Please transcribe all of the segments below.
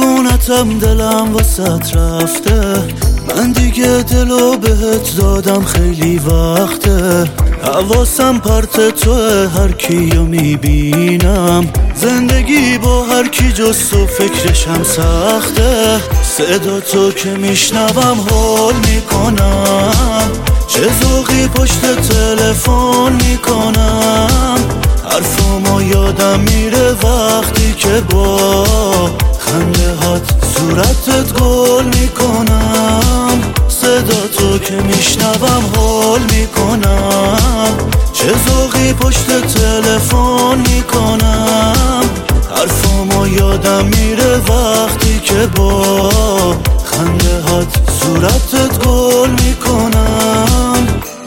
دیوونتم دلم واسط رفته، من دیگه دلو بهت دادم خیلی وقته. حواسم پرت توه، هر کیو میبینم زندگی با هر کی جز تو فکرشم سخته. صدا تو که میشنوم حال میکنم، چه ذوقی پشت تلفن میکنم. حرفامو یادم میره وقتی که با خنده هات صورتت گل میکنم. صدا تو که میشنوم حال میکنم، چه ذوقی پشت تلفن میکنم. حرفامو یادم میره وقتی که با خنده هات صورتت گل میکنم.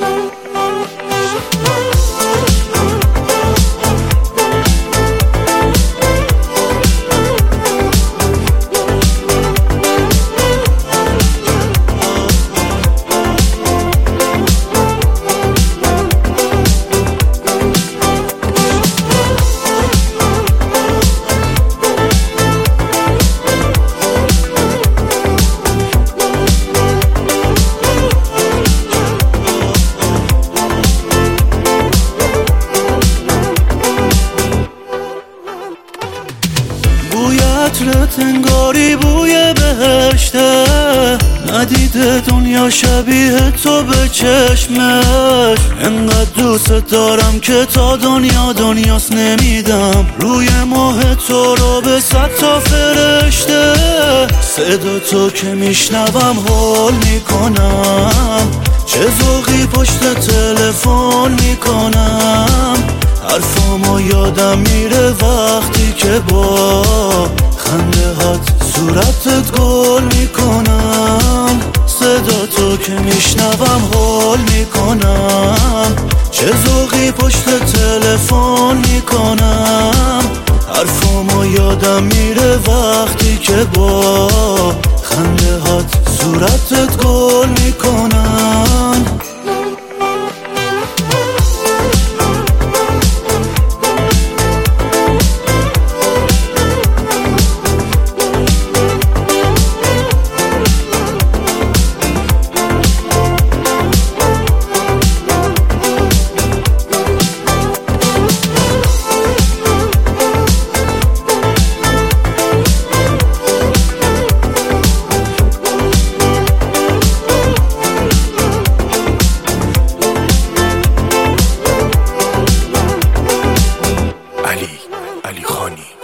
عطرت انگاری بوی بهشته، ندیده دنیا شبیه تو به چشمش. انقدر دوست دارم که تا دنیاست نمیدم روی ماه تو رو به 100 تا فرشته. صدا تو که میشنوم حال میکنم، چه ذوقی پشت تلفن میکنم. حرفامو یادم میره وقتی که با خنده هات صورتت گل میکنم. صدا تو که میشنوم حال میکنم، چه ذوقی پشت تلفن میکنم. حرفامو یادم میره وقتی که با خنده هات صورتت گل میکنم. علی خانی.